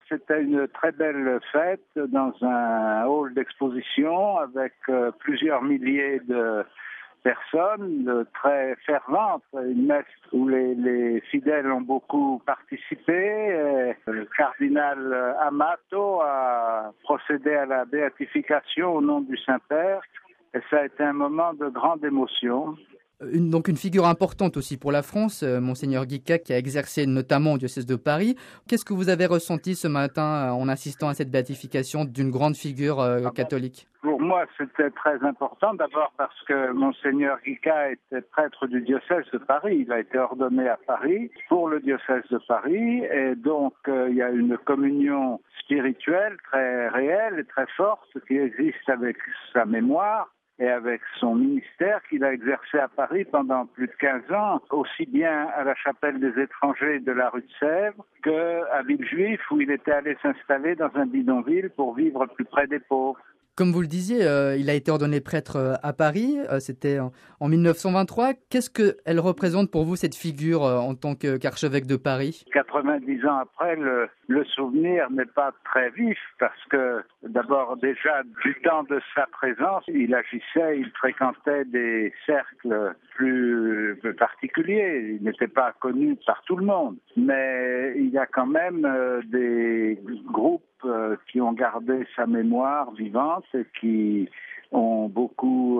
C'était une très belle fête dans un hall d'exposition avec plusieurs milliers de personnes, très fervente, une messe où les fidèles ont beaucoup participé. Le cardinal Amato a procédé à la béatification au nom du Saint-Père et ça a été un moment de grande émotion. Donc une figure importante aussi pour la France, Monseigneur Guica, qui a exercé notamment au diocèse de Paris. Qu'est-ce que vous avez ressenti ce matin en assistant à cette béatification d'une grande figure catholique ? Pour moi, c'était très important, d'abord parce que Monseigneur Guica était prêtre du diocèse de Paris. Il a été ordonné à Paris pour le diocèse de Paris et donc il y a une communion spirituelle très réelle et très forte qui existe avec sa mémoire et avec son ministère qu'il a exercé à Paris pendant plus de 15 ans, aussi bien à la chapelle des étrangers de la rue de Sèvres qu'à Villejuif où il était allé s'installer dans un bidonville pour vivre plus près des pauvres. Comme vous le disiez, il a été ordonné prêtre à Paris, c'était en 1923. Qu'est-ce qu'elle représente pour vous, cette figure, en tant qu'archevêque de Paris ? 90 ans après, le souvenir n'est pas très vif parce que d'abord déjà du temps de sa présence, il agissait, il fréquentait des cercles plus particuliers. Il n'était pas connu par tout le monde, mais il y a quand même des groupes qui ont gardé sa mémoire vivante et qui ont beaucoup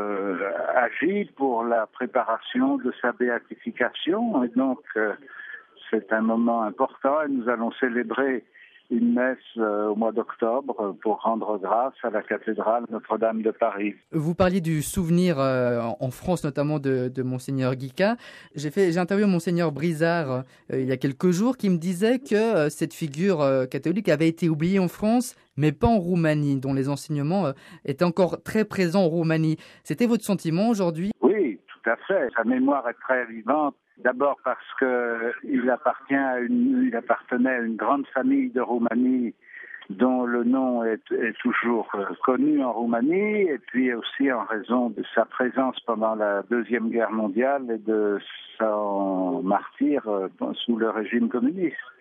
agi pour la préparation de sa béatification. Et donc, c'est un moment important et nous allons célébrer une messe au mois d'octobre pour rendre grâce à la cathédrale Notre-Dame de Paris. Vous parliez du souvenir en France, notamment de Monseigneur Guica. J'ai interviewé Monseigneur Brizard il y a quelques jours qui me disait que cette figure catholique avait été oubliée en France, mais pas en Roumanie, dont les enseignements étaient encore très présents en Roumanie. C'était votre sentiment aujourd'hui ? Oui, tout à fait. Sa mémoire est très vivante. D'abord parce qu'il appartenait à une grande famille de Roumanie dont le nom est toujours connu en Roumanie, et puis aussi en raison de sa présence pendant la Deuxième Guerre mondiale et de son martyre sous le régime communiste.